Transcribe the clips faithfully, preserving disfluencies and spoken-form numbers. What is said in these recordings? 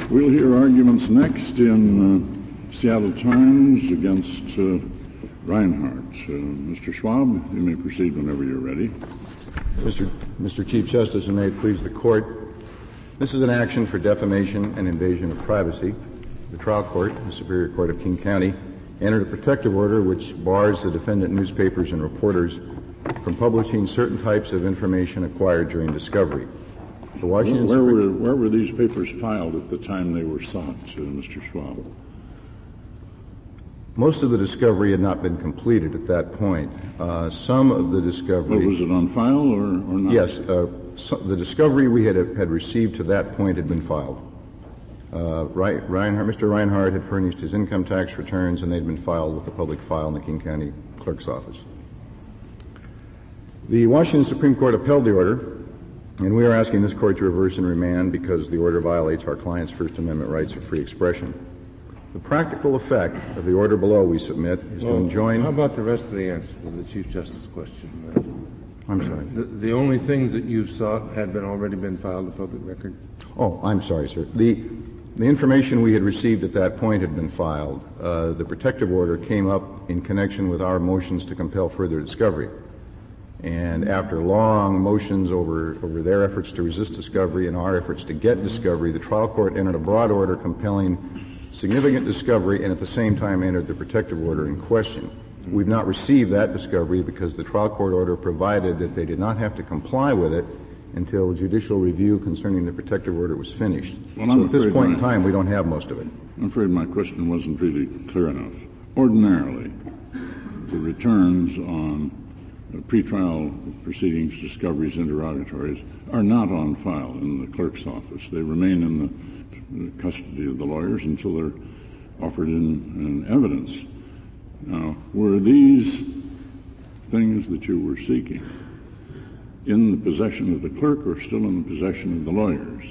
We'll hear arguments next in uh, Seattle Times against uh, Reinhardt. Uh, Mister Schwab, you may proceed whenever you're ready. Mister Mister Chief Justice, and may it please the Court, this is an action for defamation and invasion of privacy. The trial court, the Superior Court of King County, entered a protective order which bars the defendant newspapers and reporters from publishing certain types of information acquired during discovery. The Washington where, where, Supreme... were, where were these papers filed at the time they were sought, uh, Mister Schwab? Most of the discovery had not been completed at that point. Uh, some of the discovery... Well, was it on file or, or not? Yes. Uh, so the discovery we had, had received to that point had been filed. Uh, Reinhardt, Mister Reinhardt had furnished his income tax returns, and they'd been filed with the public file in the King County Clerk's office. The Washington Supreme Court upheld the order, and we are asking this Court to reverse and remand because the order violates our client's First Amendment rights of free expression. The practical effect of the order below we submit is well, to enjoin... How about the rest of the answer to the Chief Justice's question? I'm sorry. The, the only things that you sought had been already been filed in public record? Oh, I'm sorry, sir. The, the information we had received at that point had been filed. Uh, the protective order came up in connection with our motions to compel further discovery. And after long motions over, over their efforts to resist discovery and our efforts to get discovery, the trial court entered a broad order compelling significant discovery and at the same time entered the protective order in question. We've not received that discovery because the trial court order provided that they did not have to comply with it until judicial review concerning the protective order was finished. Well, so I'm at this point my, in time, we don't have most of it. I'm afraid my question wasn't really clear enough. Ordinarily, the returns on uh, pretrial proceedings, discoveries, interrogatories are not on file in the clerk's office. They remain in the, the custody of the lawyers until they're offered in, in evidence. Now, were these things that you were seeking in the possession of the clerk or still in the possession of the lawyers?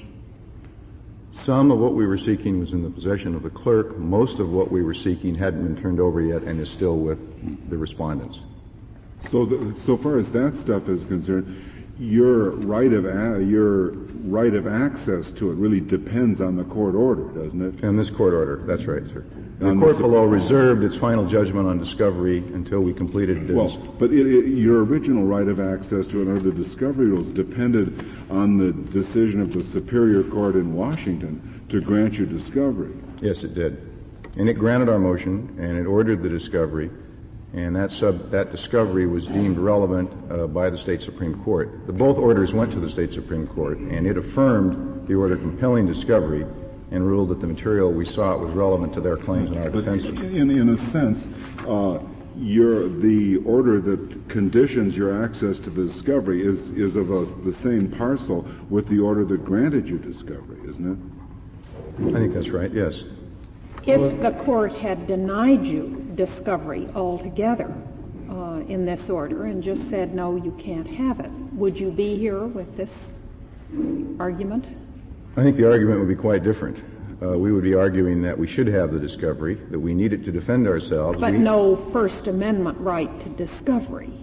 Some of what we were seeking was in the possession of the clerk. Most of what we were seeking hadn't been turned over yet and is still with the respondents. So, the, so far as that stuff is concerned, your right of a, your right of access to it really depends on the court order, doesn't it? And this court order, that's right, sir. The court below reserved its final judgment on discovery until we completed this. Well, but it, it, your original right of access to it under the discovery rules depended on the decision of the Superior Court in Washington to grant you discovery. Yes, it did. And it granted our motion, and it ordered the discovery, and that sub, that discovery was deemed relevant uh, by the State Supreme Court. The both orders went to the State Supreme Court, and it affirmed the order compelling discovery and ruled that the material we sought was relevant to their claims and our defenses. In, in a sense, uh, your, the order that conditions your access to the discovery is, is of a, the same parcel with the order that granted you discovery, isn't it? I think that's right, yes. If the court had denied you discovery altogether uh, in this order and just said, no, you can't have it, would you be here with this argument? I think the argument would be quite different. Uh, we would be arguing that we should have the discovery, that we need it to defend ourselves. But we... no First Amendment right to discovery.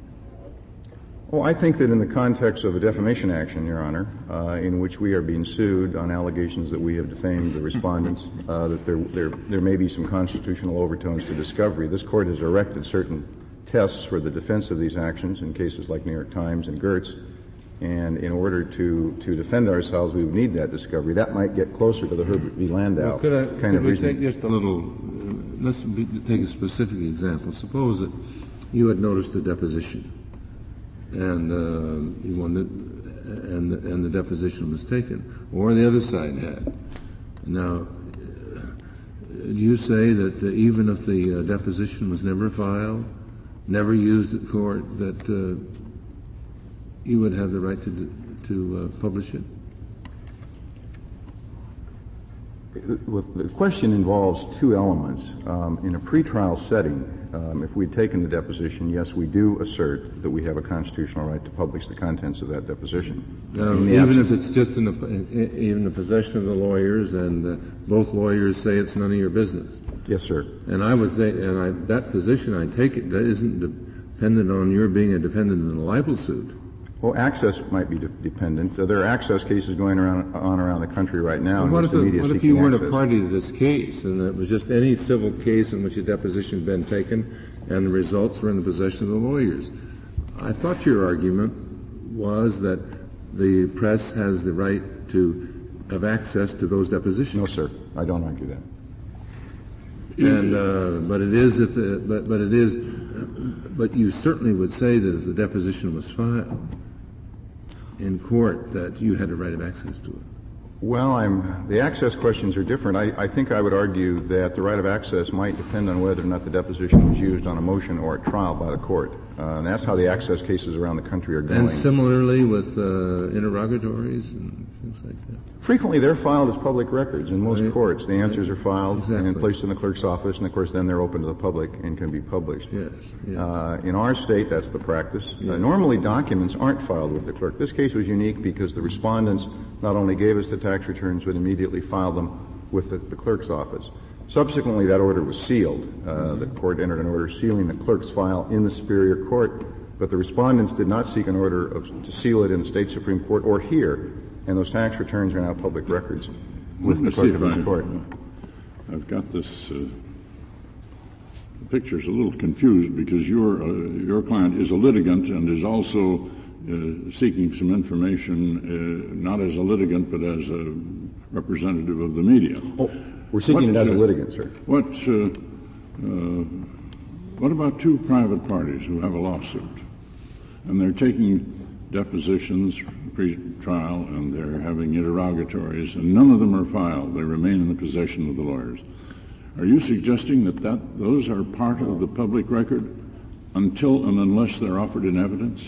Well, I think that in the context of a defamation action, Your Honor, uh, in which we are being sued on allegations that we have defamed the respondents, uh, that there, there, there may be some constitutional overtones to discovery. This Court has erected certain tests for the defense of these actions in cases like New York Times and Gertz. And in order to, to defend ourselves, we would need that discovery. That might get closer to the Herbert v. Landau well, could I, kind could of we reasoning. Take just a little, uh, let's be, take a specific example. Suppose that you had noticed a deposition, and uh, you wanted, and and the deposition was taken, or the other side had. Now, uh, do you say that uh, even if the uh, deposition was never filed, never used at court, that uh, you would have the right to to uh, publish it? Well, the question involves two elements. Um, in a pretrial setting, um, if we'd taken the deposition, yes, we do assert that we have a constitutional right to publish the contents of that deposition. Um, even if it's just in the, in the possession of the lawyers, and uh, both lawyers say it's none of your business. Yes, sir. And I would say, and I, that position, I take it, that isn't dependent on your being a defendant in a libel suit. Well, access might be de- dependent. Uh, there are access cases going around on around the country right now. Well, what if, the it, media what if seeking you weren't access. a party to this case, and it was just any civil case in which a deposition had been taken, and the results were in the possession of the lawyers? I thought your argument was that the press has the right to have access to those depositions. No, sir. I don't argue that. And uh, but it is if the, but but it is but you certainly would say that if the deposition was filed in court that you had a right of access to it. Well, I'm, the access questions are different. I, I think I would argue that the right of access might depend on whether or not the deposition was used on a motion or a trial by the court. Uh, and that's how the access cases around the country are going. And similarly with uh, interrogatories and things like that. Frequently, they're filed as public records in most Right. courts. The answers are filed Exactly. and placed in the clerk's office, and of course, then they're open to the public and can be published. Yes. yes. Uh, in our state, that's the practice. Yes. Uh, normally, documents aren't filed with the clerk. This case was unique because the respondents not only gave us the tax returns, but immediately filed them with the, the clerk's office. Subsequently, that order was sealed. Uh, the court entered an order sealing the clerk's file in the Superior Court, but the respondents did not seek an order of, to seal it in the State Supreme Court or here, and those tax returns are now public records with the clerk of this court. I've got this. Uh, the picture's a little confused because your uh, your client is a litigant and is also uh, seeking some information, uh, not as a litigant but as a representative of the media. Oh, we're seeking What, it as a uh, litigant, sir. What uh, uh, what about two private parties who have a lawsuit and they're taking depositions pre-trial and they're having interrogatories and none of them are filed? They remain in the possession of the lawyers. Are you suggesting that, that those are part of the public record until and unless they're offered in evidence?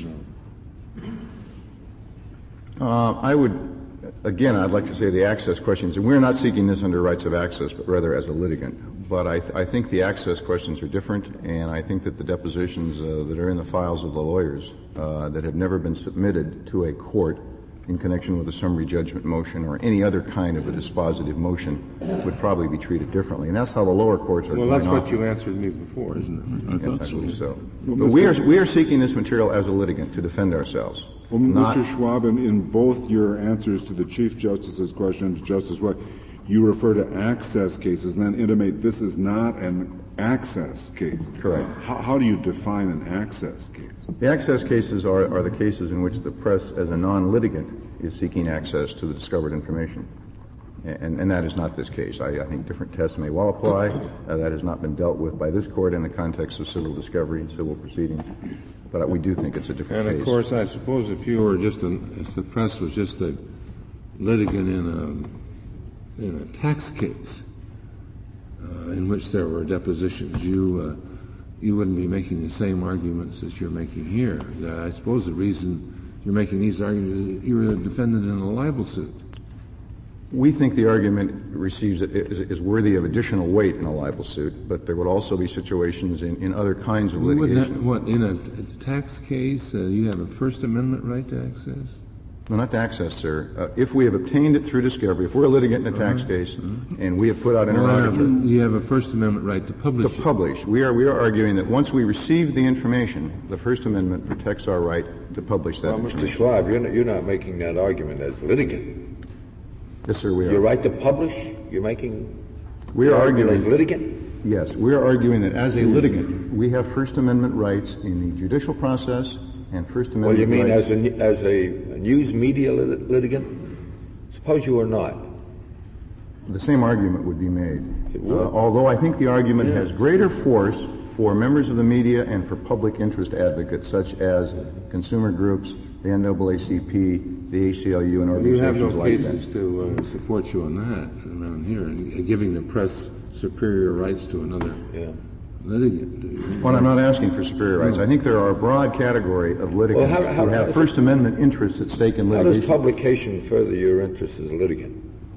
Uh, I would, again, I'd like to say the access questions, and we're not seeking this under rights of access, but rather as a litigant. But I, th- I think the access questions are different, and I think that the depositions uh, that are in the files of the lawyers uh, that have never been submitted to a court in connection with a summary judgment motion or any other kind of a dispositive motion would probably be treated differently. And that's how the lower courts are Well, going that's what off. you answered me before, isn't it? I Yes, thought I so. believe so. Well, But we Mister are, we are seeking this material as a litigant to defend ourselves. Well, not- Mister Schwab, in, in both your answers to the Chief Justice's question and to Justice White, you refer to access cases and then intimate this is not an access case. Correct. How, how do you define an access case? The access cases are, are the cases in which the press, as a non-litigant, is seeking access to the discovered information. And, and that is not this case. I, I think different tests may well apply. Uh, that has not been dealt with by this court in the context of civil discovery and civil proceedings. But we do think it's a different And case. of course, I suppose if you were just an, if the press was just a litigant in a in a tax case uh, in which there were depositions, you uh, you wouldn't be making the same arguments as you're making here. Uh, I suppose the reason you're making these arguments is that you're a defendant in a libel suit. We think the argument receives is, is worthy of additional weight in a libel suit, but there would also be situations in, in other kinds of You wouldn't litigation. have- what in a, a tax case uh, you have a First Amendment right to access? No, not to access, sir. Uh, if we have obtained it through discovery, if we're a litigant in a tax case and we have put out Well, interrogatory you have a First Amendment right to publish to it. publish, we are we are arguing that once we receive the information, the First Amendment protects our right to publish that Well, Mister information. Schwab, you're not, you're not making that argument as litigant. Yes, sir, we are. Your right to publish, you're making We are the argument as arguing. litigant? Yes, we are arguing that as a litigant, we have First Amendment rights in the judicial process and First Well, you Amendment mean rights. as a, as a news media lit- litigant? Suppose you were not. The same argument would be made. It would. Uh, although I think the argument Yeah. has greater force for members of the media and for public interest advocates such as consumer groups, the N double A C P, the A C L U, and You have organizations no like cases that. to uh, support you on that around here, and giving the press superior rights to another Yeah. litigant. do you? Well, I'm not asking for superior rights. I think there are a broad category of litigants Well, how- how- who have how- First Amendment interests at stake in How does litigation. publication further your interest as a litigant?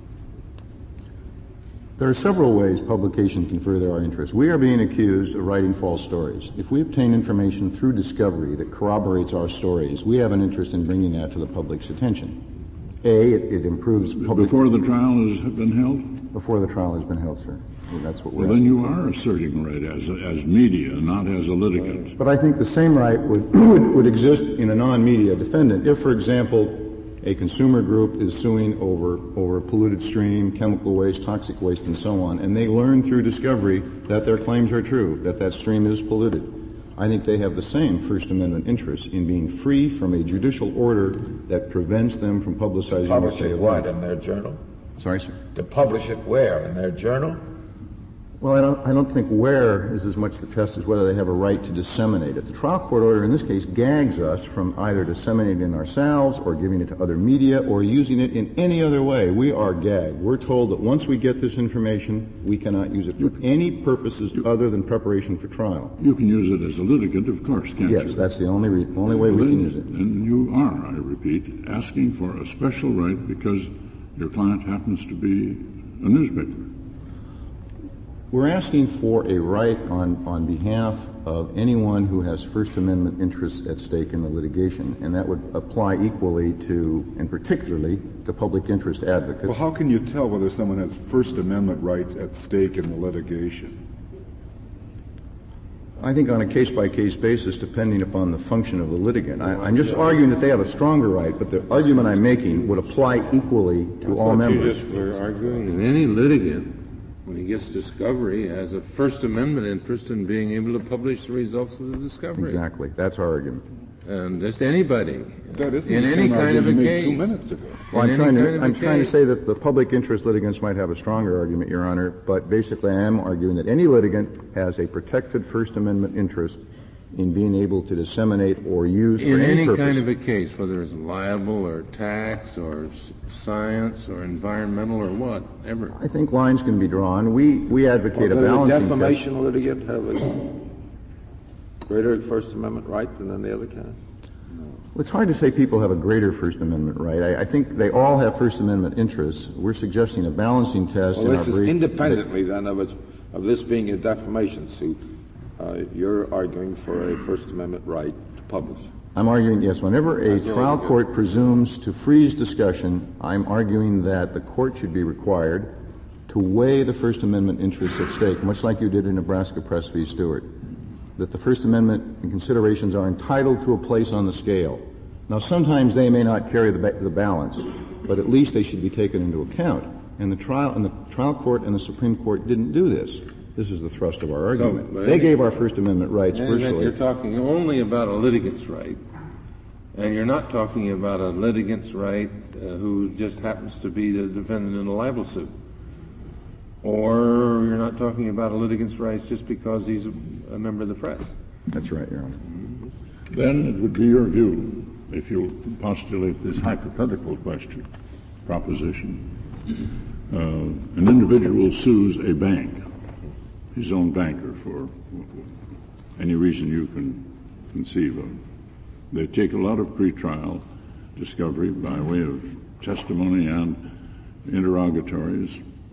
There are several ways publication can further our interests. We are being accused of writing false stories. If we obtain information through discovery that corroborates our stories, we have an interest in bringing that to the public's attention. A, it, it improves public... Before the trial has been held? Before the trial has been held, sir. And that's what we're Well, then asking you for. are asserting a right as, as media, not as a litigant. But I think the same right would, would, would exist in a non-media defendant. If, for example, a consumer group is suing over, over polluted stream, chemical waste, toxic waste, and so on, and they learn through discovery that their claims are true, that that stream is polluted, I think they have the same First Amendment interest in being free from a judicial order that prevents them from publicizing what Publish they it have what, done. in their journal? Sorry, sir? To publish it where? In their journal? Well, I don't, I don't think where is as much the test as whether they have a right to disseminate it. The trial court order in this case gags us from either disseminating it ourselves or giving it to other media or using it in any other way. We are gagged. We're told that once we get this information, we cannot use it for any purposes other than preparation for trial. You can use it as a litigant, of course, can't you? Yes, that's the only re- only way we Well, can then- use it. And you are, I repeat, asking for a special right because your client happens to be a newspaper. We're asking for a right on, on behalf of anyone who has First Amendment interests at stake in the litigation, and that would apply equally to, and particularly, to public interest advocates. Well, how can you tell whether someone has First Amendment rights at stake in the litigation? I think on a case-by-case basis, depending upon the function of the litigant. I, I'm just arguing that they have a stronger right, but the argument I'm making would apply equally to all You members. just were arguing that any litigant, when he gets discovery, has a First Amendment interest in being able to publish the results of the discovery. Exactly. That's our argument. And just anybody, That isn't in the any same kind of a argument you made case. two minutes ago. Well, In I'm any trying kind to, of a I'm trying to case. say that the public interest litigants might have a stronger argument, Your Honor, but basically I am arguing that any litigant has a protected First Amendment interest in being able to disseminate or use In for any, any purpose. kind of a case, whether it's libel or tax or s- science or environmental or whatever. I think lines can be drawn. We, we advocate a Well, does a balancing test. defamation litigant have a greater First Amendment right than any other kind? Well, it's hard to say people have a greater First Amendment right. I, I think they all have First Amendment interests. We're suggesting a balancing test Well, in our this is brief. independently then of, its, of this being a defamation suit. Uh, you're arguing for a First Amendment right to publish. I'm arguing, yes, whenever a That's all trial good. court presumes to freeze discussion, I'm arguing that the court should be required to weigh the First Amendment interests at stake, much like you did in Nebraska Press v. Stewart, that the First Amendment considerations are entitled to a place on the scale. Now, sometimes they may not carry the, ba- the balance, but at least they should be taken into account. And the trial, and the trial court and the Supreme Court didn't do this. This is the thrust of our argument. but they any- gave our First Amendment rights And that virtually. you're talking only about a litigant's right, and you're not talking about a litigant's right uh, who just happens to be the defendant in a libel suit. Or you're not talking about a litigant's rights just because he's a, a member of the press. That's right, Your Honor. Then it would be your view, if you postulate this hypothetical question, proposition, uh, an individual sues a bank, his own banker, for any reason you can conceive of. They take a lot of pretrial discovery by way of testimony and interrogatories,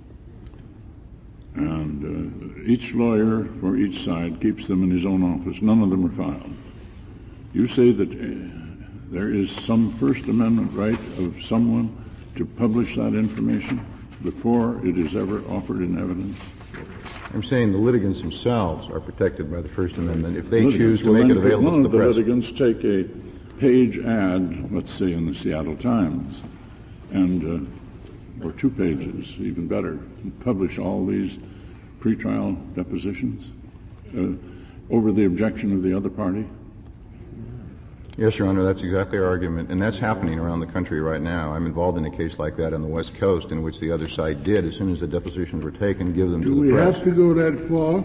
and uh, each lawyer for each side keeps them in his own office. None of them are filed. You say that uh, there is some First Amendment right of someone to publish that information before it is ever offered in evidence? I'm saying the litigants themselves are protected by the First Amendment if they Litigants. choose to Well, make then it available one to of the the press. litigants take a page ad, let's say in the Seattle Times, and uh, or two pages, even better, and publish all these pretrial depositions uh, over the objection of the other party? Yes, Your Honor, that's exactly our argument, and that's happening around the country right now. I'm involved in a case like that on the West Coast in which the other side did, as soon as the depositions were taken, give them Do to the we press. have to go that far?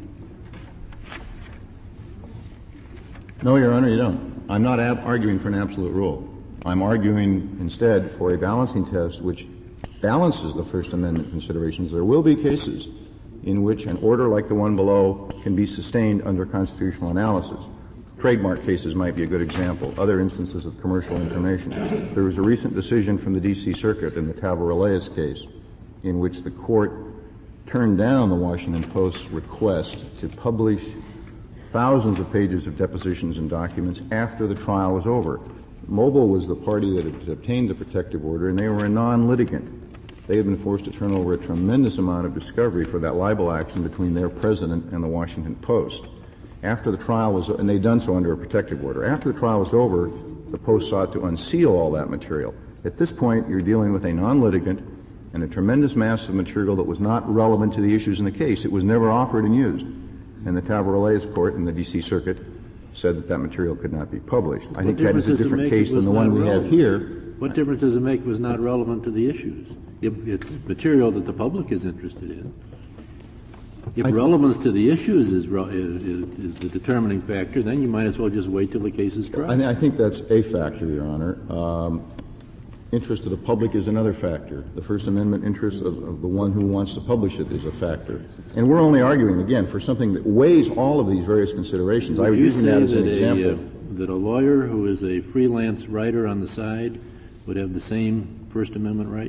No, Your Honor, you don't. I'm not ab- arguing for an absolute rule. I'm arguing instead for a balancing test which balances the First Amendment considerations. There will be cases in which an order like the one below can be sustained under constitutional analysis. Trademark cases might be a good example. Other instances of commercial information. There was a recent decision from the D C Circuit in the Tavaraleas case in which the court turned down the Washington Post's request to publish thousands of pages of depositions and documents after the trial was over. Mobile was the party that had obtained the protective order, and they were a non-litigant. they had been forced to turn over a tremendous amount of discovery for that libel action between their president and the Washington Post. After the trial was, and they'd done so under a protective order, after the trial was over, the Post sought to unseal all that material. At this point, you're dealing with a non-litigant and a tremendous mass of material that was not relevant to the issues in the case. It was never offered and used. And the Tavora-Reyes Court in the D C Circuit said that that material could not be published. I think that is a different case than the one we have here. What difference does it make if it was not relevant to the issues? If it's material that the public is interested in. If I relevance to the issues is, is, is the determining factor, then you might as well just wait till the case is tried. I, I think that's a factor, Your Honor. Um, interest of the public is another factor. The First Amendment interest of, of the one who wants to publish it is a factor. And we're only arguing, again, for something that weighs all of these various considerations. Would I was you using say that as that an a, example. Uh, that a lawyer who is a freelance writer on the side would have the same First Amendment right?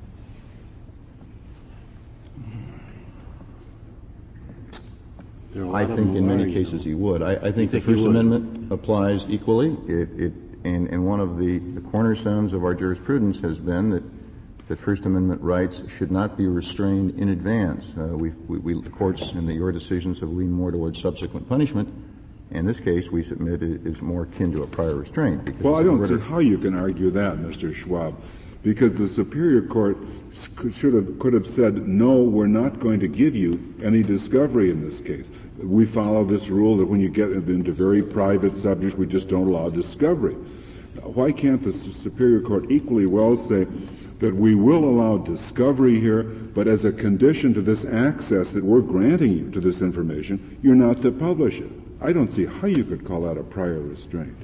I think in many cases he would. I, I think the think First Amendment applies equally. It, it, and, and one of the, the cornerstones of our jurisprudence has been that, that First Amendment rights should not be restrained in advance. Uh, we, we, the courts in the, your decisions have leaned more towards subsequent punishment. In this case, we submit it is more akin to a prior restraint. Because well, I don't see how you can argue that, Mister Schwab, because the Superior Court should have, could have said, no, we're not going to give you any discovery in this case. We follow this rule that when you get into very private subjects, we just don't allow discovery. Why can't the Superior Court equally well say that we will allow discovery here, but as a condition to this access that we're granting you to this information, you're not to publish it? I don't see how you could call that a prior restraint.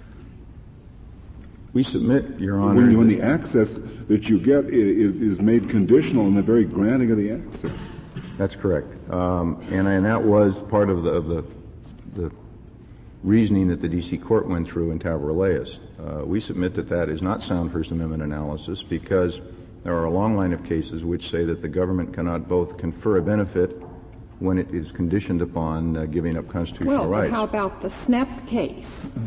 We submit, Your Honor, when, when the access that you get is, is made conditional in the very granting of the access. That's correct. Um, and, and that was part of the, of the, the reasoning that the D C Court went through in Tavora-Reyes. Uh, we submit that that is not sound First Amendment analysis because there are a long line of cases which say that the government cannot both confer a benefit when it is conditioned upon uh, giving up constitutional well, rights. Well, how about the Snepp case?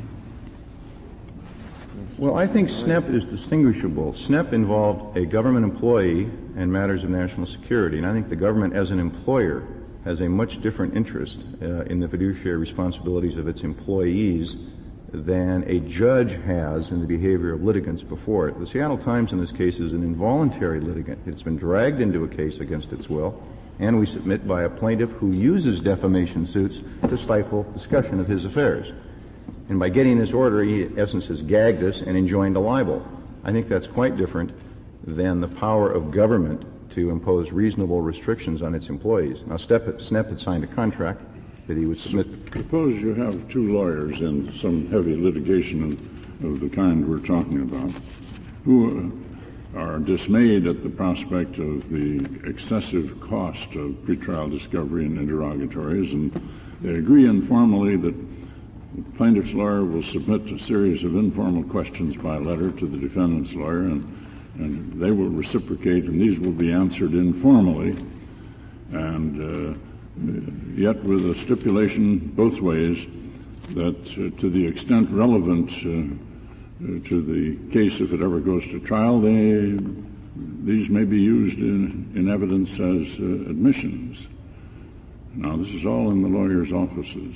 Well, I think Snepp is distinguishable. Snepp involved a government employee and matters of national security, and I think the government as an employer has a much different interest uh, in the fiduciary responsibilities of its employees than a judge has in the behavior of litigants before it. The Seattle Times in this case is an involuntary litigant. It's been dragged into a case against its will, and we submit by a plaintiff who uses defamation suits to stifle discussion of his affairs. And by getting this order, he, in essence, has gagged us and enjoined a libel. I think that's quite different than the power of government to impose reasonable restrictions on its employees. Now, Snepp had signed a contract that he would submit. Suppose you have two lawyers in some heavy litigation of, of the kind we're talking about who uh, are dismayed at the prospect of the excessive cost of pretrial discovery and interrogatories, and they agree informally that the plaintiff's lawyer will submit a series of informal questions by letter to the defendant's lawyer, and, and they will reciprocate, and these will be answered informally, and uh, yet with a stipulation both ways that uh, to the extent relevant uh, to the case, if it ever goes to trial, they, these may be used in, in evidence as uh, admissions. Now, this is all in the lawyer's offices.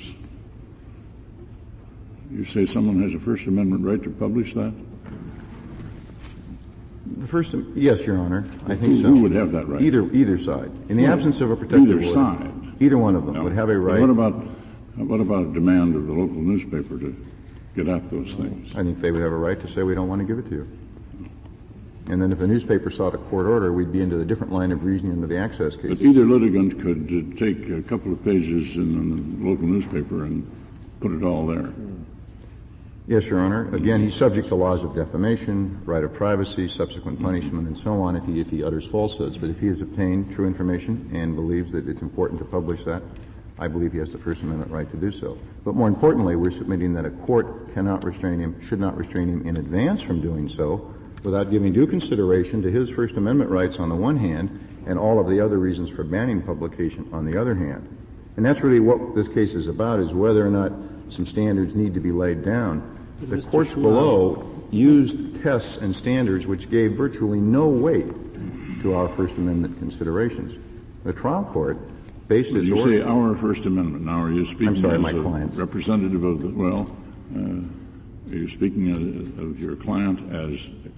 You say someone has a First Amendment right to publish that? The first, yes, Your Honor, I think who, so. Who would have that right? Either either side. In the well, absence of a protective either order, side. Either one of them now, would have a right. What about what about a demand of the local newspaper to get at those things? I think they would have a right to say we don't want to give it to you. And then if the newspaper sought a court order, we'd be into the different line of reasoning into the access case. But either litigant could uh, take a couple of pages in, in the local newspaper and put it all there. Yes, Your Honor. Again, he's subject to laws of defamation, right of privacy, subsequent punishment, and so on if he, if he utters falsehoods. But if he has obtained true information and believes that it's important to publish that, I believe he has the First Amendment right to do so. But more importantly, we're submitting that a court cannot restrain him, should not restrain him in advance from doing so without giving due consideration to his First Amendment rights on the one hand and all of the other reasons for banning publication on the other hand. And that's really what this case is about, is whether or not some standards need to be laid down. The courts below used tests and standards which gave virtually no weight to our First Amendment considerations. The trial court based its you order... say our First Amendment. Now, are you speaking I'm sorry, as my a client's. representative of the... Well, uh, are you speaking of, of your client as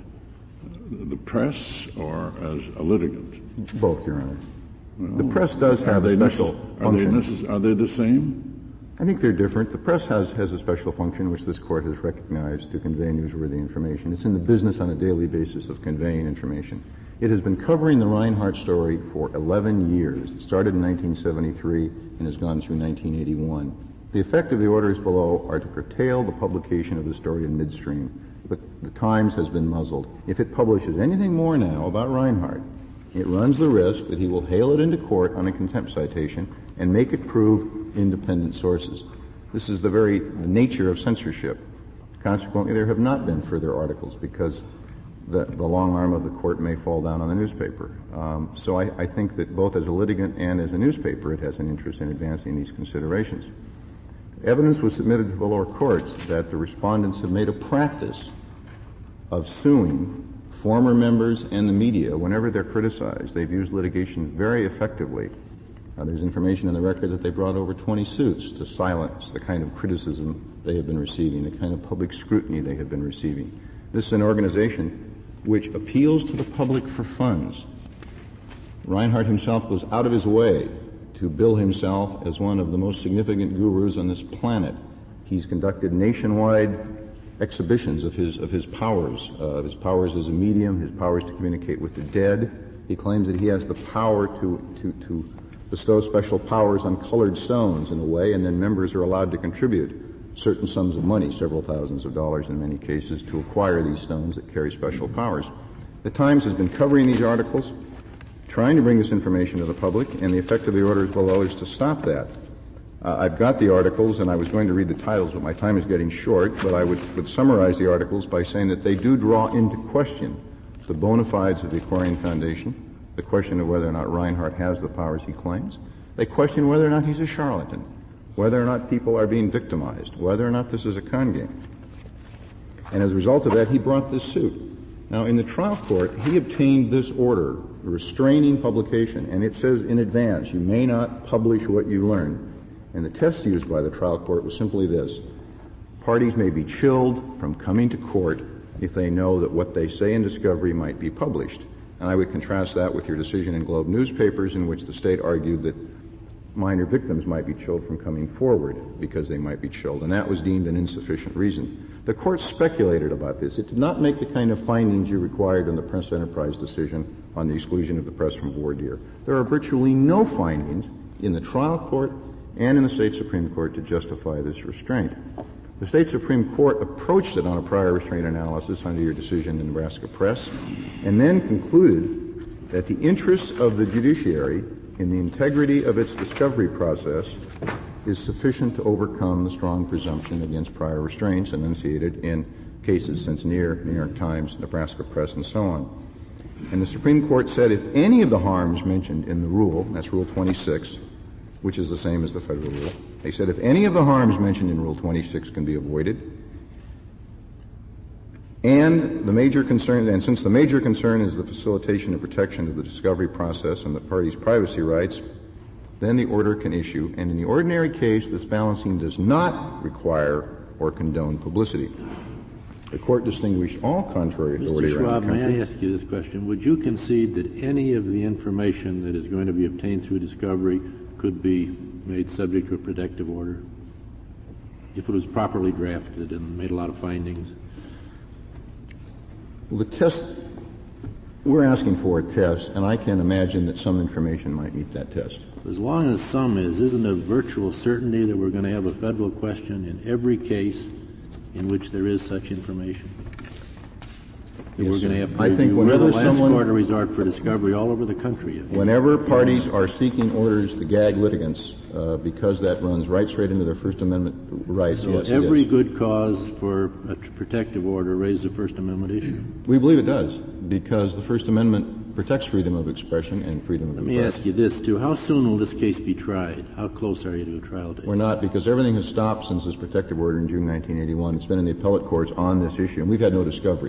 the press or as a litigant? Both, Your Honor. Well, the press does have a special necess- function. Are they, necess- are they the same? I think they're different. The press has, has a special function which this court has recognized to convey newsworthy information. It's in the business on a daily basis of conveying information. It has been covering the Reinhardt story for eleven years. It started in nineteen seventy-three and has gone through nineteen eighty-one. The effect of the orders below are to curtail the publication of the story in midstream. The, the Times has been muzzled. If it publishes anything more now about Reinhardt, it runs the risk that he will hail it into court on a contempt citation and make it prove independent sources. This is the very nature of censorship. Consequently, there have not been further articles because the, the long arm of the court may fall down on the newspaper. Um, so I, I think that both as a litigant and as a newspaper, it has an interest in advancing these considerations. Evidence was submitted to the lower courts that the respondents have made a practice of suing former members and the media whenever they're criticized. They've used litigation very effectively. Uh, there's information in the record that they brought over twenty suits to silence the kind of criticism they have been receiving, the kind of public scrutiny they have been receiving. This is an organization which appeals to the public for funds. Reinhardt himself goes out of his way to bill himself as one of the most significant gurus on this planet. He's conducted nationwide exhibitions of his of his powers, uh, of his powers as a medium, his powers to communicate with the dead. He claims that he has the power to to to bestow special powers on colored stones in a way, and then members are allowed to contribute certain sums of money, several thousands of dollars in many cases, to acquire these stones that carry special powers. The Times has been covering these articles, trying to bring this information to the public, and the effect of the orders below is to stop that. Uh, I've got the articles, and I was going to read the titles, but my time is getting short, but I would, would summarize the articles by saying that they do draw into question the bona fides of the Aquarian Foundation, the question of whether or not Reinhardt has the powers he claims. They question whether or not he's a charlatan, whether or not people are being victimized, whether or not this is a con game. And as a result of that, he brought this suit. Now, in the trial court, he obtained this order, restraining publication, and it says in advance, you may not publish what you learn. And the test used by the trial court was simply this: parties may be chilled from coming to court if they know that what they say in discovery might be published. And I would contrast that with your decision in Globe newspapers, in which the state argued that minor victims might be chilled from coming forward because they might be chilled, and that was deemed an insufficient reason. The court speculated about this. It did not make the kind of findings you required in the Press Enterprise decision on the exclusion of the press from voir dire. There are virtually no findings in the trial court and in the state Supreme Court to justify this restraint. The state Supreme Court approached it on a prior restraint analysis under your decision in Nebraska Press, and then concluded that the interests of the judiciary in the integrity of its discovery process is sufficient to overcome the strong presumption against prior restraints enunciated in cases since Near, New York Times, Nebraska Press, and so on. And the Supreme Court said if any of the harms mentioned in the rule, that's Rule twenty-six, which is the same as the federal rule, they said if any of the harms mentioned in Rule twenty-six can be avoided, and the major concern, and since the major concern is the facilitation and protection of the discovery process and the parties' privacy rights, then the order can issue. And in the ordinary case, this balancing does not require or condone publicity. The court distinguished all contrary authority Mister Schwab, around the country. may I ask you this question? Would you concede that any of the information that is going to be obtained through discovery could be made subject to a protective order if it was properly drafted and made a lot of findings? Well, the test, we're asking for a test, and I can imagine that some information might meet that test. As long as some is, isn't it a virtual certainty that we're going to have a federal question in every case in which there is such information? That Yes, we're going to have to I think review. We're whenever the last someone- court of resort for discovery all over the country. Whenever parties are seeking orders to gag litigants, uh, because that runs right straight into their First Amendment rights, So yes, it every is. good cause for a protective order raises a First Amendment issue. We believe it does, because the First Amendment protects freedom of expression and freedom of Let the me press. ask you this, too. How soon will this case be tried? How close are you to a trial date? We're not, because everything has stopped since this protective order in June nineteen eighty-one. It's been in the appellate courts on this issue, and we've had no discovery.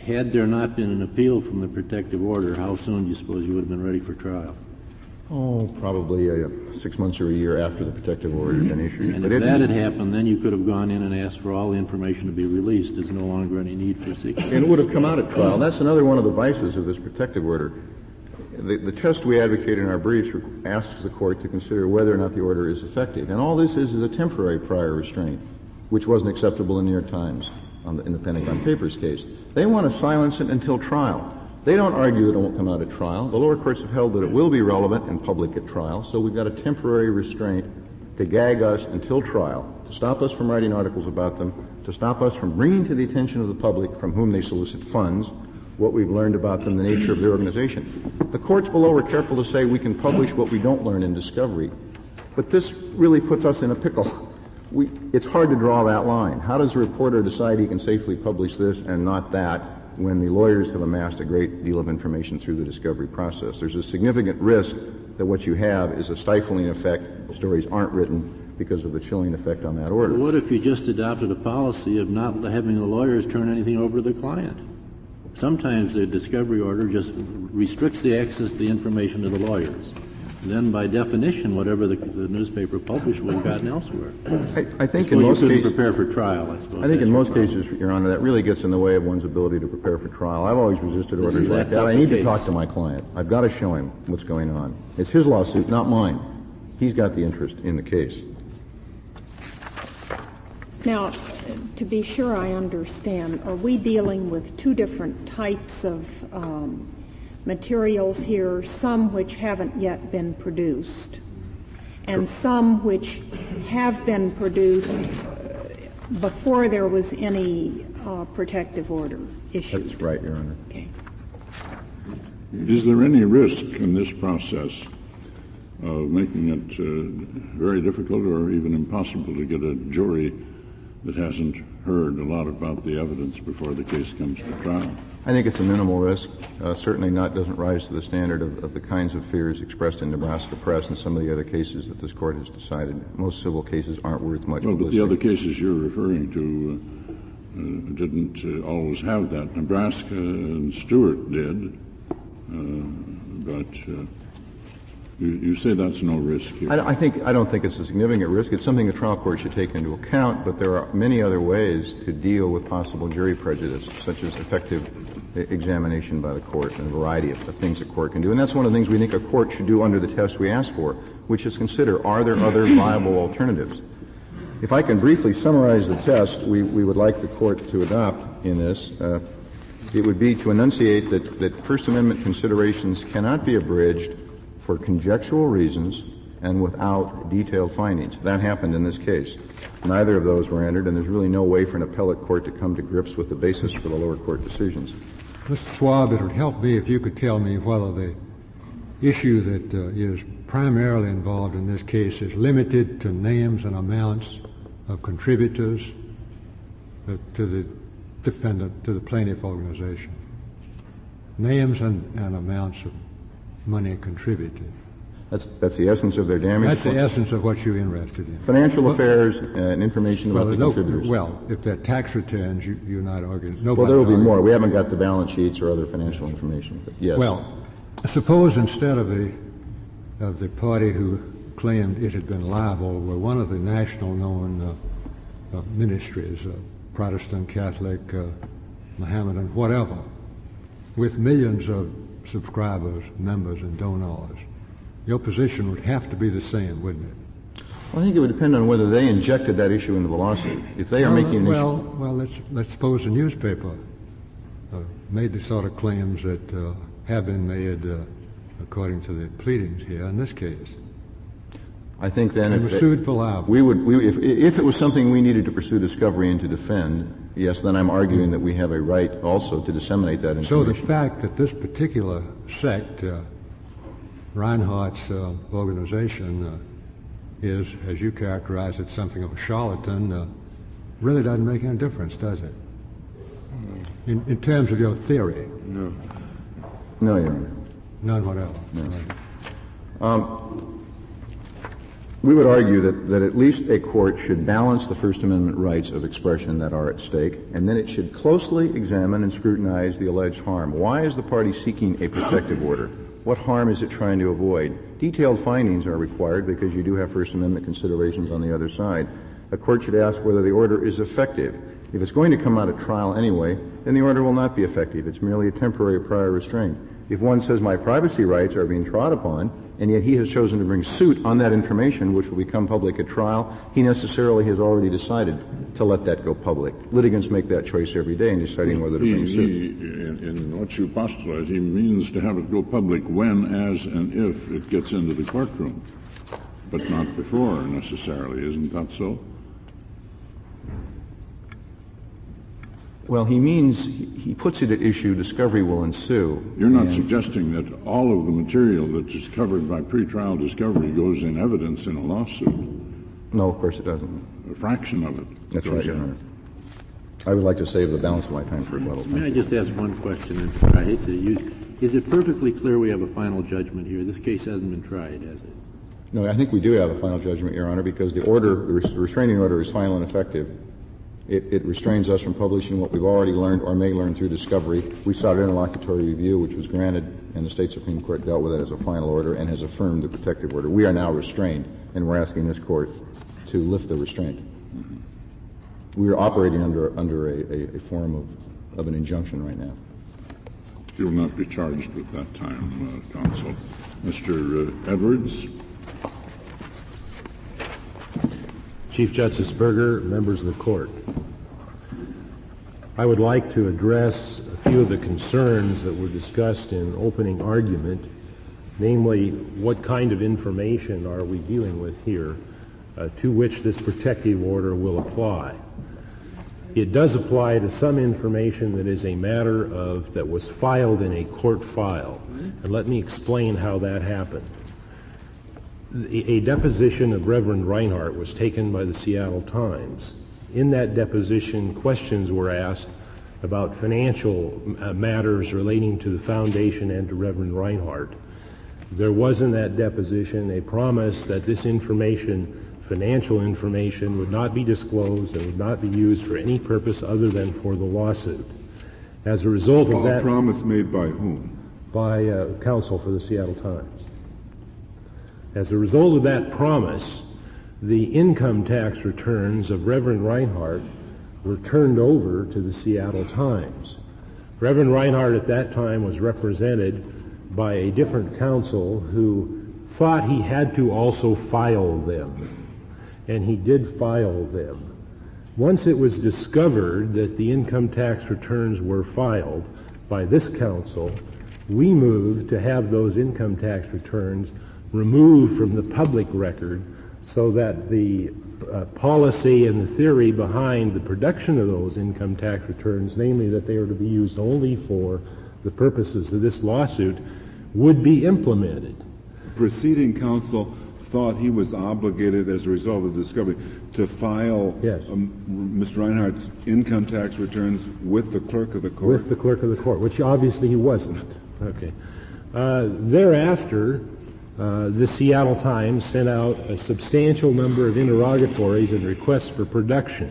had there not been an appeal from the protective order, how soon do you suppose you would have been ready for trial? Oh, probably uh, six months or a year after the protective order had been issued. And but if it, that had happened, then you could have gone in and asked for all the information to be released. There's no longer any need for secrecy. And it would have come out at trial. That's another one of the vices of this protective order. The, the test we advocate in our briefs asks the court to consider whether or not the order is effective. And all this is is a temporary prior restraint, which wasn't acceptable in New York Times on the, in the Pentagon Papers case. They want to silence it until trial. They don't argue that it won't come out at trial. The lower courts have held that it will be relevant and public at trial, so we've got a temporary restraint to gag us until trial, to stop us from writing articles about them, to stop us from bringing to the attention of the public from whom they solicit funds what we've learned about them, the nature of their organization. The courts below are careful to say we can publish what we don't learn in discovery. But this really puts us in a pickle. We, it's hard to draw that line. How does a reporter decide he can safely publish this and not that when the lawyers have amassed a great deal of information through the discovery process? There's a significant risk that what you have is a stifling effect. Stories aren't written because of the chilling effect on that order. What if you just adopted a policy of not having the lawyers turn anything over to the client? Sometimes the discovery order just restricts the access to the information to the lawyers. Then, by definition, whatever the, the newspaper published would have gotten elsewhere. I, I think I in most you cases, prepare for trial. I suppose. I think in most problem. cases, Your Honor, that really gets in the way of one's ability to prepare for trial. I've always resisted This orders is like that that. I type need of to case. talk to my client. I've got to show him what's going on. It's his lawsuit, not mine. He's got the interest in the case. Now, to be sure I understand, are we dealing with two different types of um, materials here, some which haven't yet been produced, and some which have been produced before there was any uh, protective order issued? That's right, Your Honor. Okay. Is there any risk in this process of making it uh, very difficult or even impossible to get a jury that hasn't heard a lot about the evidence before the case comes to trial? I think it's a minimal risk. Uh, certainly not doesn't rise to the standard of, of the kinds of fears expressed in Nebraska Press and some of the other cases that this court has decided. Most civil cases aren't worth much Well, but publicity. the other cases you're referring to uh, uh, didn't uh, always have that. Nebraska and Stewart did, uh, but uh, you, you say that's no risk here. I, I think I don't think it's a significant risk. It's something the trial court should take into account, but there are many other ways to deal with possible jury prejudice, such as effective examination by the court and a variety of, of things the court can do. And that's one of the things we think a court should do under the test we ask for, which is consider, are there other viable alternatives? If I can briefly summarize the test we, we would like the court to adopt in this, uh, it would be to enunciate that, that First Amendment considerations cannot be abridged for conjectural reasons and without detailed findings. That happened in this case. Neither of those were entered, and there's really no way for an appellate court to come to grips with the basis for the lower court decisions. Mister Schwab, it would help me if you could tell me whether the issue that uh, is primarily involved in this case is limited to names and amounts of contributors uh, to the defendant, to the plaintiff organization. Names and, and amounts of money contributed. That's, that's the essence of their damage. That's the essence of what you're interested in. Financial well, affairs and information well, about the no, contributors. Well, if they're tax returns, you, you're not arguing. Well, there will be more. We haven't got the balance sheets or other financial information. But yes. Well, suppose instead of the of the party who claimed it had been liable were one of the national known uh, uh, ministries, uh, Protestant, Catholic, uh, Mohammedan, whatever, with millions of subscribers, members, and donors. Your position would have to be the same, wouldn't it? Well, I think it would depend on whether they injected that issue into the lawsuit. If they are well, making an well, issue... well, let's let's suppose the newspaper uh, made the sort of claims that uh, have been made uh, according to the pleadings here in this case. I think then and if was sued for libel. We would, we, if, if it was something we needed to pursue discovery and to defend, yes, then I'm arguing that we have a right also to disseminate that information. So the fact that this particular sect, uh, Reinhardt's uh, organization, uh, is, as you characterize it, something of a charlatan, uh, really doesn't make any difference, does it? No. In, in terms of your theory? No. No, Your Honor. None whatever. No. Right. Um, We would argue that, that at least a court should balance the First Amendment rights of expression that are at stake, and then it should closely examine and scrutinize the alleged harm. Why is the party seeking a protective order? What harm is it trying to avoid? Detailed findings are required because you do have First Amendment considerations on the other side. A court should ask whether the order is effective. If it's going to come out at trial anyway, then the order will not be effective. It's merely a temporary prior restraint. If one says my privacy rights are being trod upon, and yet he has chosen to bring suit on that information, which will become public at trial, he necessarily has already decided to let that go public. Litigants make that choice every day in deciding whether to he, bring he, suit. In, in what you postulate, he means to have it go public when, as, and if it gets into the courtroom, but not before necessarily. Isn't that so? Well, he means, he puts it at issue, discovery will ensue. You're not and suggesting that all of the material that is covered by pretrial discovery goes in evidence in a lawsuit? No, of course it doesn't. A fraction of it. That's goes right, Your in. Honor. I would like to save the balance of my time for rebuttal. May I just ask one question? And I hate to use. Is it perfectly clear we have a final judgment here? This case hasn't been tried, has it? No, I think we do have a final judgment, Your Honor, because the order, the res- restraining order is final and effective. It, it restrains us from publishing what we've already learned or may learn through discovery. We sought interlocutory review, which was granted, and the State Supreme Court dealt with it as a final order and has affirmed the protective order. We are now restrained, and we're asking this Court to lift the restraint. Mm-hmm. We are operating under under a, a, a form of, of an injunction right now. You will not be charged at that time, uh, Counsel. Mister Uh, Edwards. Chief Justice Berger, members of the Court. I would like to address a few of the concerns that were discussed in opening argument, namely, what kind of information are we dealing with here uh, to which this protective order will apply. It does apply to some information that is a matter of, that was filed in a court file, and let me explain how that happened. A deposition of Reverend Reinhardt was taken by the Seattle Times. In that deposition, questions were asked about financial uh, matters relating to the foundation and to Reverend Reinhardt. There was in that deposition a promise that this information, financial information, would not be disclosed and would not be used for any purpose other than for the lawsuit. As a result of that... A promise made by whom? By uh, counsel for the Seattle Times. As a result of that promise, the income tax returns of Reverend Reinhardt were turned over to the Seattle Times. Reverend Reinhardt at that time was represented by a different counsel who thought he had to also file them, and he did file them. Once it was discovered that the income tax returns were filed by this counsel, we moved to have those income tax returns removed from the public record so that the uh, policy and the theory behind the production of those income tax returns, namely that they are to be used only for the purposes of this lawsuit, would be implemented. Preceding counsel thought he was obligated as a result of the discovery to file yes. um, Mister Reinhardt's income tax returns with the clerk of the court? With the clerk of the court, which obviously he wasn't. Okay. Uh, thereafter, Uh, the Seattle Times sent out a substantial number of interrogatories and requests for production.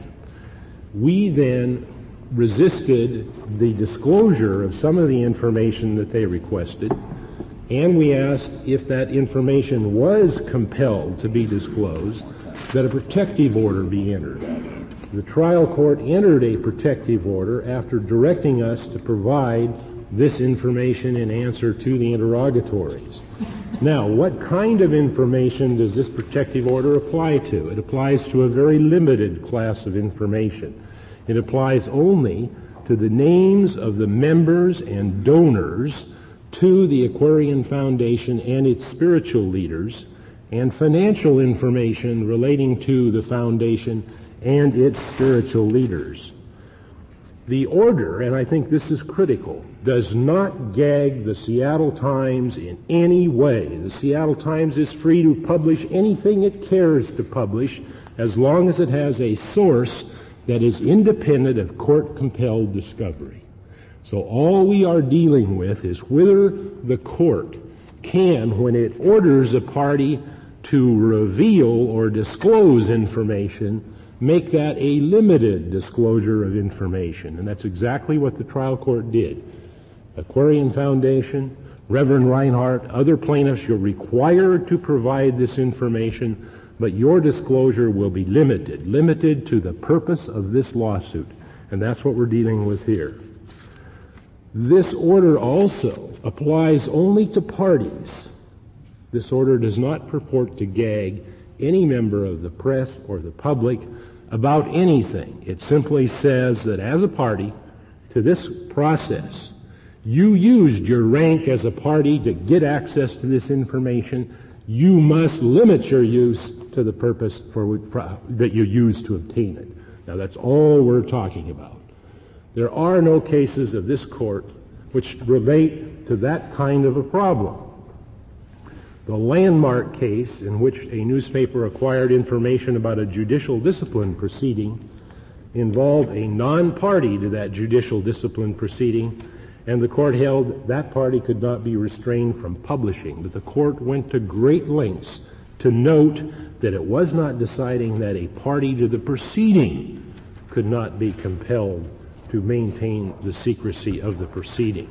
We then resisted the disclosure of some of the information that they requested, and we asked if that information was compelled to be disclosed, that a protective order be entered. The trial court entered a protective order after directing us to provide this information in answer to the interrogatories. Now, what kind of information does this protective order apply to? It applies to a very limited class of information. It applies only to the names of the members and donors to the Aquarian Foundation and its spiritual leaders, and financial information relating to the foundation and its spiritual leaders. The order, and I think this is critical, does not gag the Seattle Times in any way. The Seattle Times is free to publish anything it cares to publish as long as it has a source that is independent of court-compelled discovery. So all we are dealing with is whether the court can, when it orders a party to reveal or disclose information, make that a limited disclosure of information. And that's exactly what the trial court did. Aquarian Foundation, Reverend Reinhardt, other plaintiffs, you're required to provide this information, but your disclosure will be limited, limited to the purpose of this lawsuit. And that's what we're dealing with here. This order also applies only to parties. This order does not purport to gag any member of the press or the public about anything. It simply says that as a party to this process, you used your rank as a party to get access to this information. You must limit your use to the purpose for, for that you used to obtain it. Now that's all we're talking about. There are no cases of this court which relate to that kind of a problem. The Landmark case, in which a newspaper acquired information about a judicial discipline proceeding, involved a non-party to that judicial discipline proceeding, and the court held that party could not be restrained from publishing. But the court went to great lengths to note that it was not deciding that a party to the proceeding could not be compelled to maintain the secrecy of the proceeding.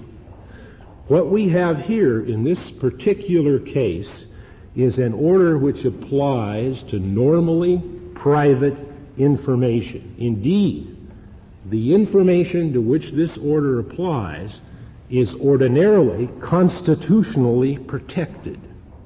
What we have here in this particular case is an order which applies to normally private information. Indeed, the information to which this order applies is ordinarily constitutionally protected.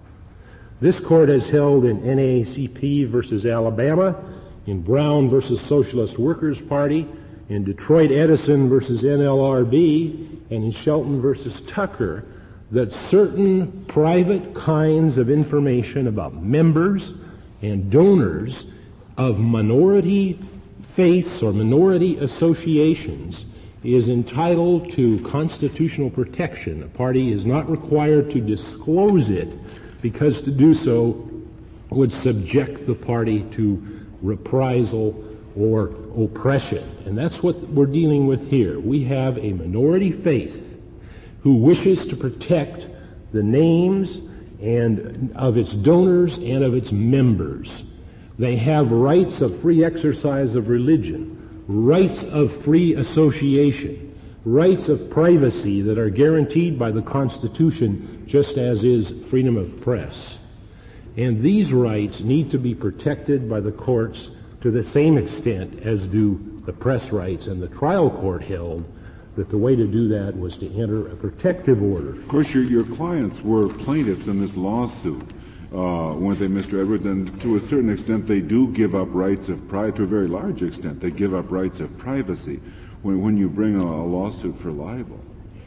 This court has held in N double A C P versus Alabama, in Brown versus Socialist Workers Party, in Detroit Edison versus N L R B, and in Shelton versus Tucker, that certain private kinds of information about members and donors of minority faiths or minority associations is entitled to constitutional protection. A party is not required to disclose it, because to do so would subject the party to reprisal or oppression. And that's what we're dealing with here. We have a minority faith who wishes to protect the names and of its donors and of its members. They have rights of free exercise of religion, rights of free association, rights of privacy that are guaranteed by the Constitution, just as is freedom of press. And these rights need to be protected by the courts to the same extent as do the press rights, and the trial court held that the way to do that was to enter a protective order. Of course, your, your clients were plaintiffs in this lawsuit, uh, weren't they, Mister Edwards? And to a certain extent, they do give up rights of privacy. To a very large extent, they give up rights of privacy when, when you bring a, a lawsuit for libel.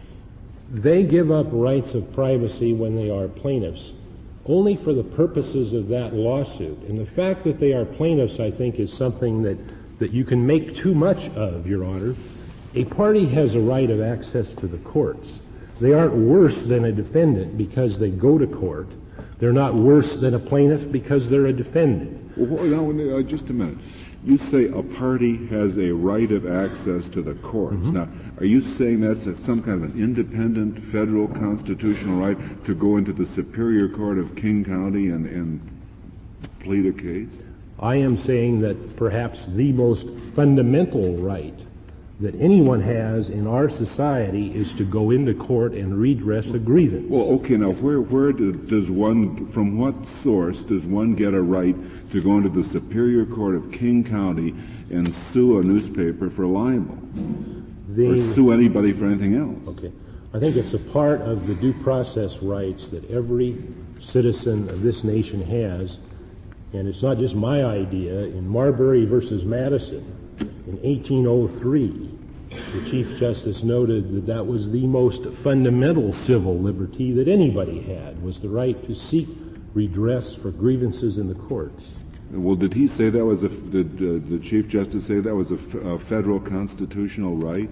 They give up rights of privacy when they are plaintiffs, only for the purposes of that lawsuit. And the fact that they are plaintiffs, I think, is something that, that you can make too much of, Your Honor. A party has a right of access to the courts. They aren't worse than a defendant because they go to court. They're not worse than a plaintiff because they're a defendant. Well, now, uh, just a minute. You say a party has a right of access to the courts. Mm-hmm. Now, are you saying that's a, some kind of an independent federal constitutional right to go into the Superior Court of King County and, and plead a case? I am saying that perhaps the most fundamental right that anyone has in our society is to go into court and redress a grievance. Well, okay, now where where do, does one, from what source does one get a right to go into the Superior Court of King County and sue a newspaper for libel? The, or sue anybody for anything else? Okay. I think it's a part of the due process rights that every citizen of this nation has, and it's not just my idea. In Marbury versus Madison, in eighteen oh three, the Chief Justice noted that that was the most fundamental civil liberty that anybody had, was the right to seek redress for grievances in the courts. Well, did he say that was a, did uh, the Chief Justice say that was a, f- a federal constitutional right?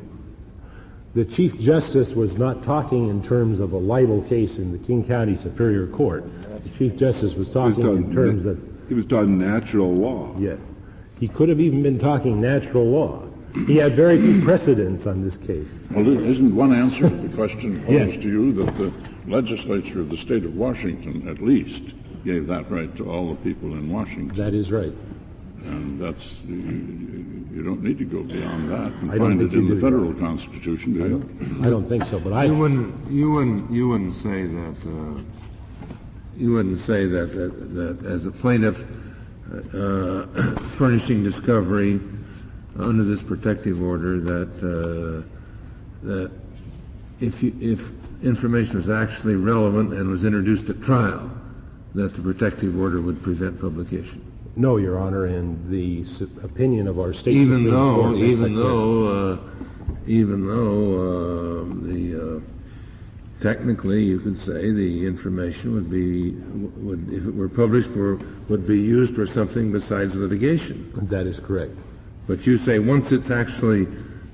The Chief Justice was not talking in terms of a libel case in the King County Superior Court. The Chief Justice was talking, was talking in terms na- of... He was talking natural law. Yeah. He could have even been talking natural law. He had very few precedents on this case. Well, isn't one answer to the question posed Yes. to you that the legislature of the state of Washington, at least, gave that right to all the people in Washington. That is right. And that's, you, you don't need to go beyond that and I don't find think it in you the do. federal Constitution, do I you? don't, I don't think so, but I... You wouldn't, you wouldn't, you wouldn't say that, uh, you wouldn't say that, that, that as a plaintiff uh, furnishing discovery under this protective order that, uh, that if you, if information was actually relevant and was introduced at trial, that the protective order would prevent publication. No, Your Honor, and the su- opinion of our state Even Supreme though, Court makes even that though, uh, even though uh, the uh, technically, you could say the information would be, would, if it were published, or would be used for something besides litigation. clear. That is correct. But you say once it's actually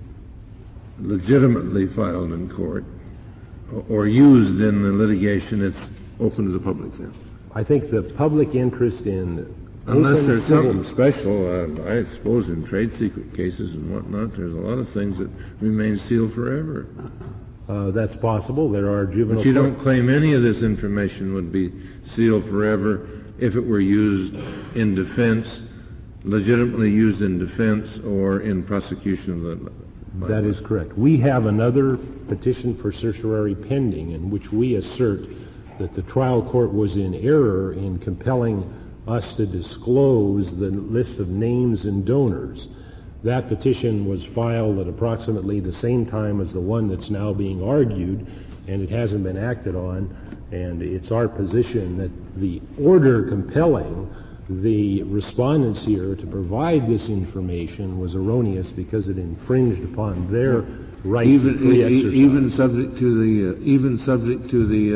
legitimately filed in court or used in the litigation, it's open to the public then. I think the public interest in Unless open there's civil- something special, uh, I suppose in trade secret cases and whatnot, there's a lot of things that remain sealed forever. Uh, that's possible. There are juvenile But you court- don't claim any of this information would be sealed forever if it were used in defense, legitimately used in defense or in prosecution of the... That is correct. We have another petition for certiorari pending in which we assert that the trial court was in error in compelling us to disclose the list of names and donors. That petition was filed at approximately the same time as the one that's now being argued, and it hasn't been acted on, and it's our position that the order compelling the respondents here to provide this information was erroneous because it infringed upon their rights even, of free e- exercise. even subject to the uh, even subject to the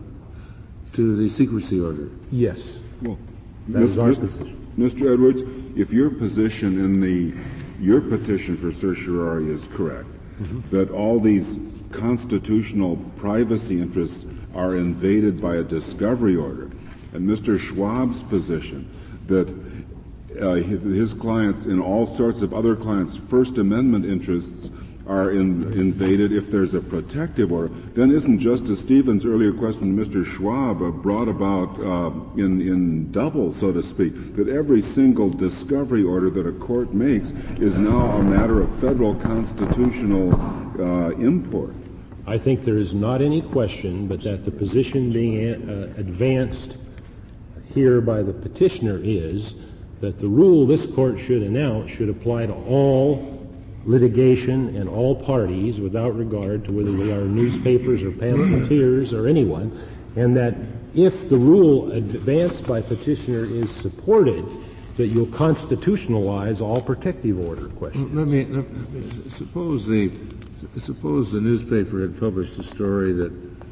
uh, to the secrecy order. Yes. Well, That was our Mister position. Mister Edwards, if your position in the your petition for certiorari is correct, that all these constitutional privacy interests are invaded by a discovery order, and Mister Schwab's position that uh, his, his clients and all sorts of other clients' First Amendment interests are in, invaded if there's a protective order, then isn't Justice Stevens' earlier question to Mister Schwab uh, brought about uh, in, in double, so to speak, that every single discovery order that a court makes is now a matter of federal constitutional uh, import? I think there is not any question but that the position being uh, advanced here by the petitioner is that the rule this court should announce should apply to all litigation and all parties without regard to whether they are newspapers or pamphleteers or anyone, and that if the rule advanced by petitioner is supported, that you'll constitutionalize all protective order questions. Let me, let me suppose the suppose the newspaper had published a story that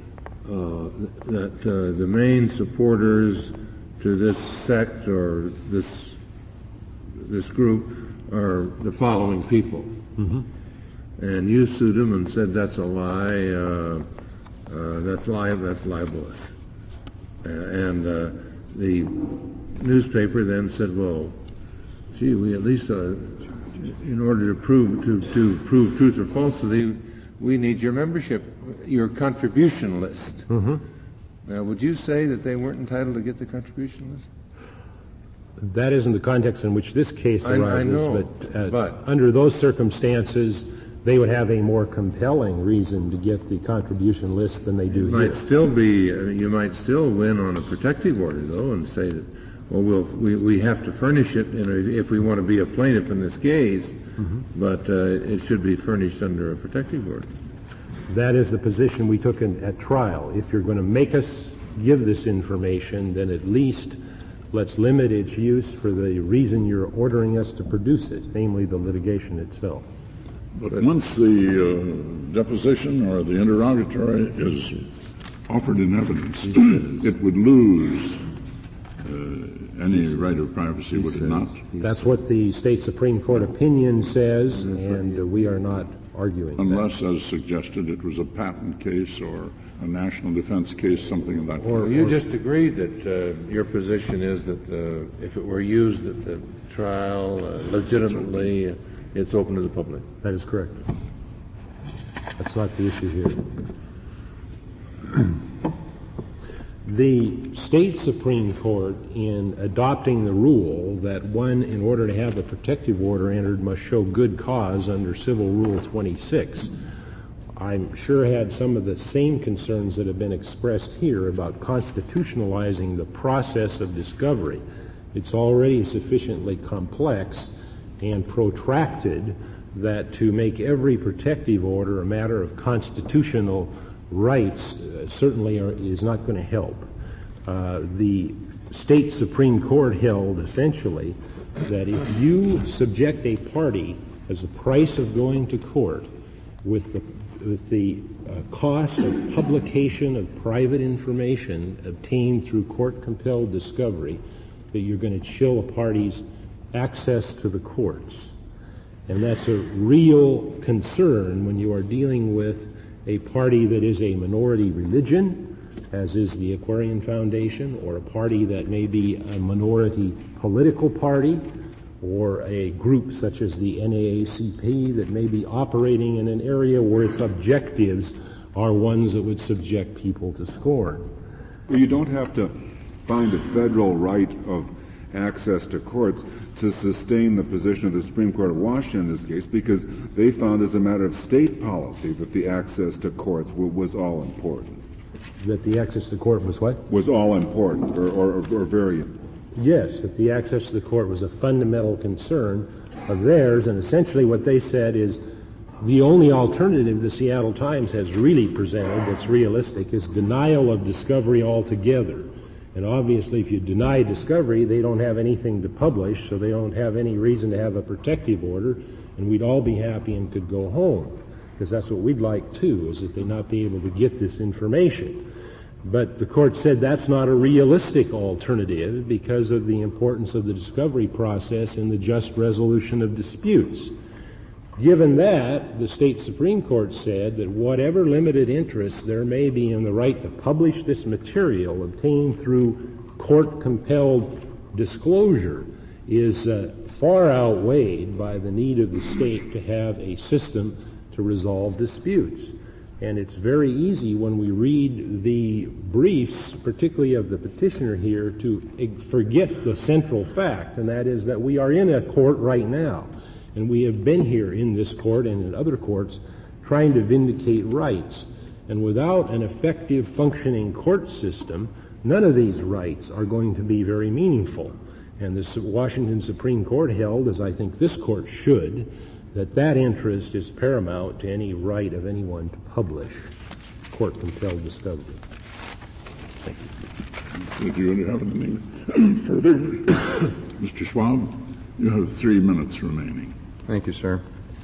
uh, that uh, the main supporters to this sect or this this group are the following people. Mm-hmm. And you sued them and said that's a lie, uh, uh, that's li- that's libelous. Uh, and uh, the newspaper then said, well, gee, we at least, uh, in order to prove to, to prove truth or falsity, we need your membership, your contribution list. Mm-hmm. Now, would you say that they weren't entitled to get the contribution list? That isn't the context in which this case I- I arises, know, but, uh, but- under those circumstances, they would have a more compelling reason to get the contribution list than they do It might here. still be, uh, you might still win on a protective order, though, and say that, well, we'll we, we have to furnish it you know, if we want to be a plaintiff in this case, Mm-hmm. but uh, it should be furnished under a protective order. That is the position we took in, at trial. If you're going to make us give this information, then at least let's limit its use for the reason you're ordering us to produce it, namely the litigation itself. But once the uh, deposition or the interrogatory is offered in evidence, it would lose uh, any right of privacy, would it not? That's what the state Supreme Court opinion says, and uh, we are not arguing Unless, that. as suggested, it was a patent case or a national defense case, something of that kind. Or you just agreed that uh, your position is that uh, if it were used at the trial uh, legitimately, uh, it's open to the public. That is correct. That's not the issue here. The state Supreme Court, in adopting the rule that one, in order to have a protective order entered, must show good cause under Civil Rule twenty-six, I'm sure had some of the same concerns that have been expressed here about constitutionalizing the process of discovery. It's already sufficiently complex and protracted that to make every protective order a matter of constitutional rights uh, certainly are, is not going to help. Uh, the state Supreme Court held essentially that if you subject a party as the price of going to court with the, with the uh, cost of publication of private information obtained through court-compelled discovery, that you're going to chill a party's access to the courts. And that's a real concern when you are dealing with a party that is a minority religion, as is the Aquarian Foundation, or a party that may be a minority political party, or a group such as the N double A C P that may be operating in an area where its objectives are ones that would subject people to scorn. Well, you don't have to find a federal right of access to courts to sustain the position of the Supreme Court of Washington in this case, because they found as a matter of state policy that the access to courts w- was all important. That the access to court was what? Was all important, or, or, or very important. Yes, that the access to the court was a fundamental concern of theirs, and essentially what they said is the only alternative the Seattle Times has really presented that's realistic is denial of discovery altogether. And obviously, if you deny discovery, they don't have anything to publish, so they don't have any reason to have a protective order, and we'd all be happy and could go home, because that's what we'd like, too, is that they not be able to get this information. But the court said that's not a realistic alternative because of the importance of the discovery process in the just resolution of disputes. Given that, the state Supreme Court said that whatever limited interest there may be in the right to publish this material obtained through court-compelled disclosure is uh, far outweighed by the need of the state to have a system to resolve disputes. And it's very easy when we read the briefs, particularly of the petitioner here, to forget the central fact, and that is that we are in a court right now. And we have been here in this court and in other courts trying to vindicate rights. And without an effective functioning court system, none of these rights are going to be very meaningful. And the Washington Supreme Court held, as I think this court should, that that interest is paramount to any right of anyone to publish court-compelled discovery. Thank you. Did you have anything further? Mister Schwab, you have three minutes remaining. Thank you, sir.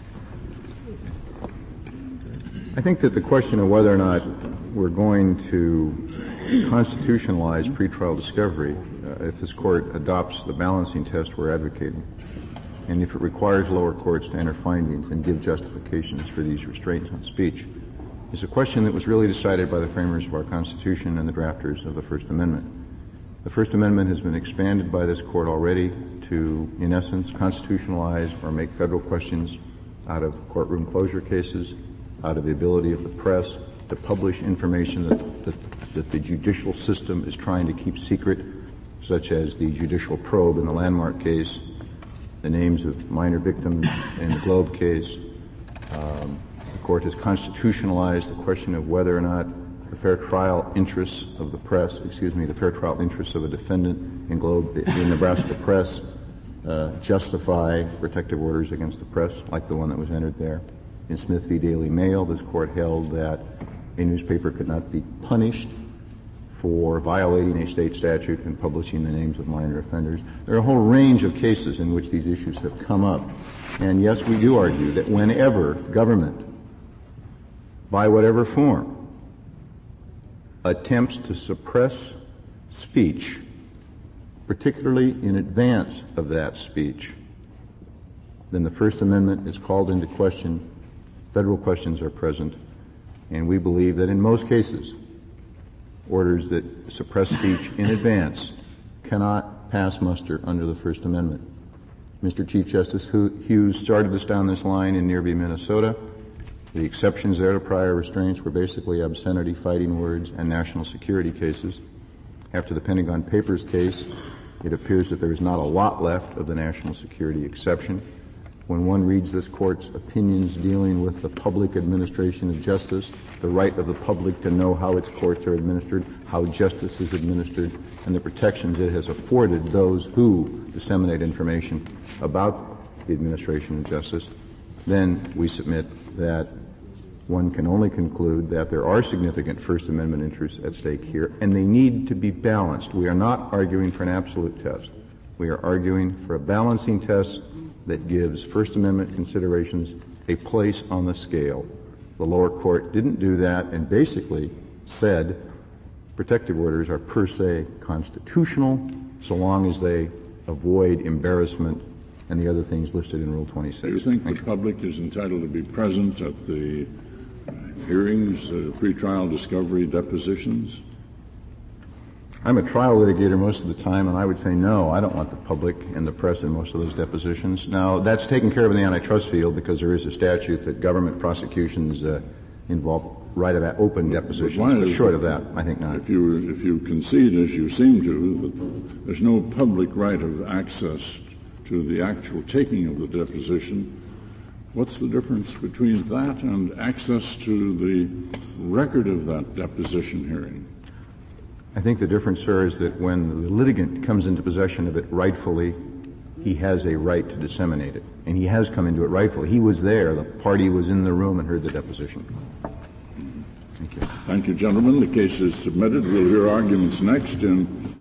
I think that the question of whether or not we're going to constitutionalize pretrial discovery, uh, if this court adopts the balancing test we're advocating, and if it requires lower courts to enter findings and give justifications for these restraints on speech, is a question that was really decided by the framers of our Constitution and the drafters of the First Amendment. The First Amendment has been expanded by this court already to, in essence, constitutionalize or make federal questions out of courtroom closure cases, out of the ability of the press to publish information that, that, that the judicial system is trying to keep secret, such as the judicial probe in the Landmark case, the names of minor victims in the Globe case. Um, the court has constitutionalized the question of whether or not the fair trial interests of the press, excuse me, the fair trial interests of a defendant in Globe, in Nebraska press, uh, justify protective orders against the press, like the one that was entered there. In Smith v. Daily Mail, this court held that a newspaper could not be punished for violating a state statute and publishing the names of minor offenders. There are a whole range of cases in which these issues have come up. And yes, we do argue that whenever government, by whatever form, attempts to suppress speech, particularly in advance of that speech, then the First Amendment is called into question, federal questions are present, and we believe that in most cases, orders that suppress speech in advance cannot pass muster under the First Amendment. Mister Chief Justice Hughes started us down this line in Nearby, Minnesota. The exceptions there to prior restraints were basically obscenity, fighting words, and national security cases. After the Pentagon Papers case, it appears that there is not a lot left of the national security exception. When one reads this court's opinions dealing with the public administration of justice, the right of the public to know how its courts are administered, how justice is administered, and the protections it has afforded those who disseminate information about the administration of justice, then we submit that one can only conclude that there are significant First Amendment interests at stake here, and they need to be balanced. We are not arguing for an absolute test. We are arguing for a balancing test that gives First Amendment considerations a place on the scale. The lower court didn't do that and basically said protective orders are per se constitutional so long as they avoid embarrassment and the other things listed in Rule twenty-six. Do you think the public is entitled to be present at the hearings, uh, pretrial discovery, depositions? I'm a trial litigator most of the time, and I would say no, I don't want the public and the press in most of those depositions. Now, that's taken care of in the antitrust field because there is a statute that government prosecutions uh, involve right of open depositions. But but short of that, I think not. If you, if you concede, as you seem to, that there's no public right of access to the actual taking of the deposition, what's the difference between that and access to the record of that deposition hearing? I think the difference, sir, is that when the litigant comes into possession of it rightfully, he has a right to disseminate it. And he has come into it rightfully. He was there. The party was in the room and heard the deposition. Thank you. Thank you, gentlemen. The case is submitted. We'll hear arguments next in